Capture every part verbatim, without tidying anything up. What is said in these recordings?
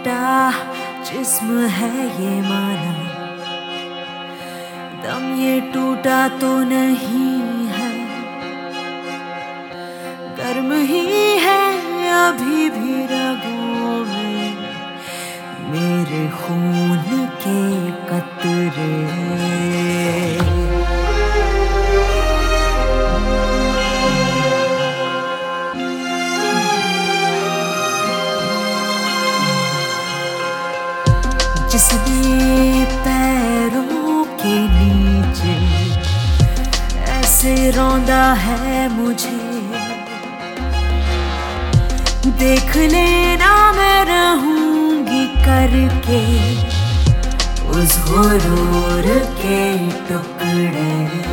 टूटा जिस्म है ये माना, दम ये टूटा तो नहीं है, गर्म ही है अभी भी रगों में मेरे खून के कतरे। जिसने पैरों के नीचे ऐसे रौंदा है मुझे, देख लेना मैं रहूंगी करके उस गुरूर के टुकड़े।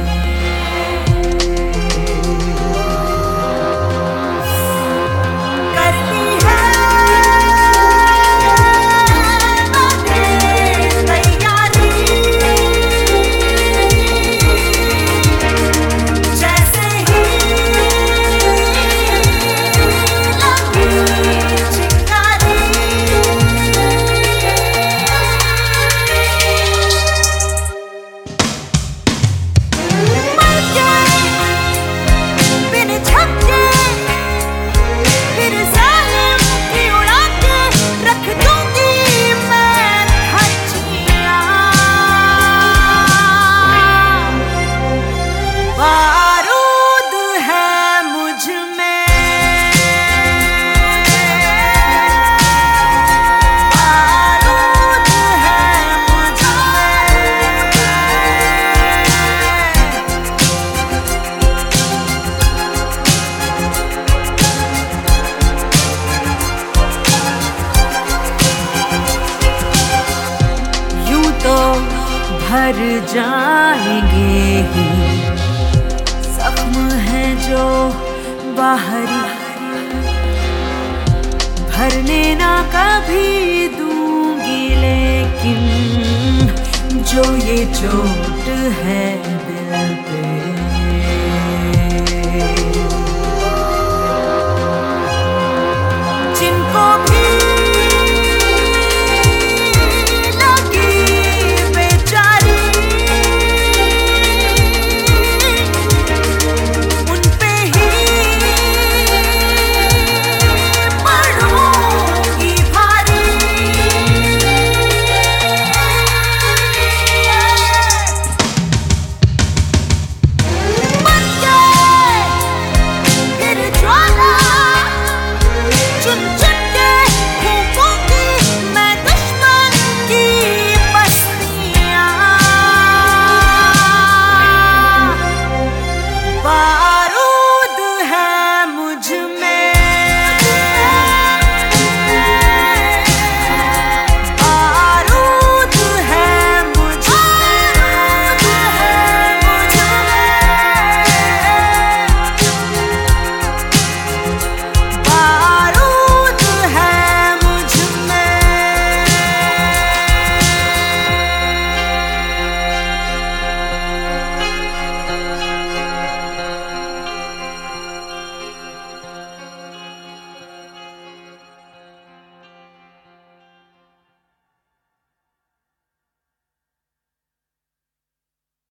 भर जाएंगे ही जख्म है जो बाहरी, भरने ना कभी दूंगी, लेकिन जो ये चोट है दिल पे